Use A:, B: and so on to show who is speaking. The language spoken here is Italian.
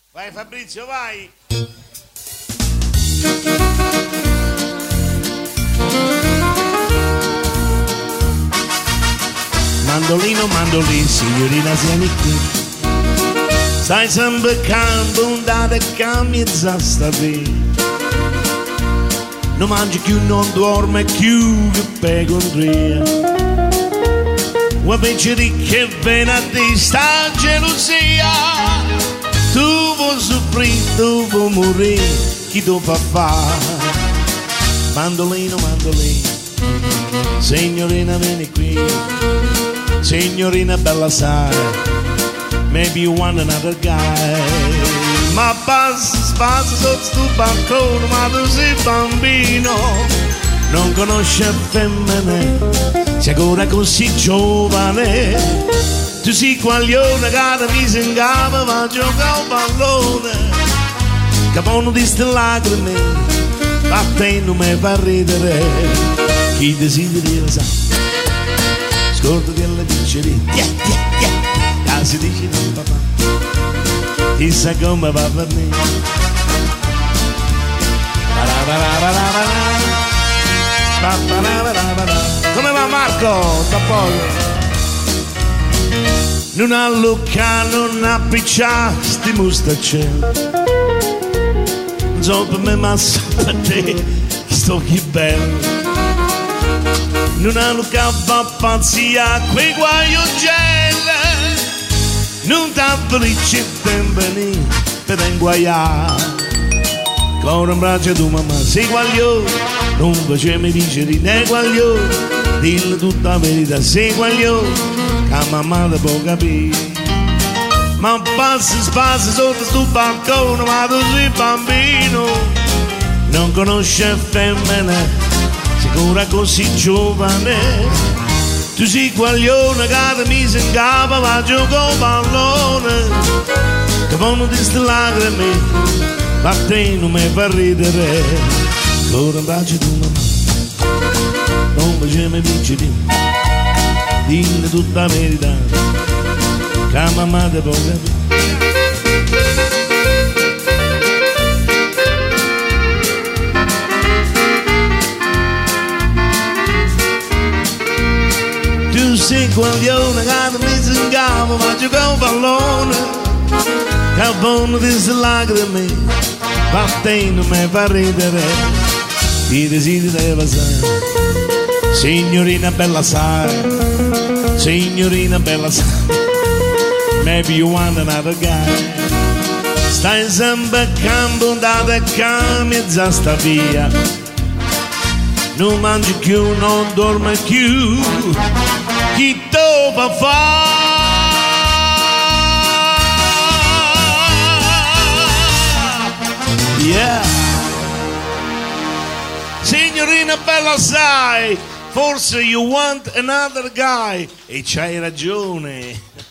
A: Vai Fabrizio, vai. Mandolino, mandolino, signorina vieni qui. Stai sempre cantando e camminza sta qui. Non mangi più, non dorme più, che pecontria. Vuoi pensare che viene a te sta gelosia? Tu vuoi soffrire, tu vuoi morire, chi tu fa fare? Mandolino, mandolino, signorina vieni qui. Signorina bella sai, maybe you want another guy. Ma passa sotto sto balcone, ma tu sei bambino, non conosce femmine, sei ancora così giovane. Tu sei quaglione che mi si ingava, ma gioca un pallone, capono di ste lacrime, a te non mi fa ridere, chi desideri lo sa. Scordo che le dice di si dice non papà, chissà come va per me. Come va Marco? Da poco. Non ha lucca, non ha piccia, sti mustaccelli. Non so per me ma so per te, sto chi bello. Non ha lucca, va pazzia, quei guaiogelli. Non t'ha felice benvenire per inguaiare. Con un braccio tu mamma sei guaglione, non facemi dice di ne guaglione, dillo tutta la verità sei guaglione, che mamma te può capire. Ma passa sotto sto balcone, ma tu sei bambino, non conosce femmine, sicura così giovane. Tu sei guaglione che mi si ingava, ma gioco pallone, che vanno di ste lacrime, ma te non mi fa ridere. Con un bacio tu mamma, non facciamo vincere, dillo tutta la verità, che mamma te può capire. Tu sei guaglione che mi si ingava, ma gioca un pallone, che vanno di ste lacrime, ma te non mi fa ridere, ti desideri passare. Signorina bella sai, signorina bella sai, maybe you want another guy. Stai sempre cambiando e camminza sta via, non mangi più, non dormi più, chi te fa fare? Yeah. Signorina bella sai, forse you want another guy, e c'hai ragione.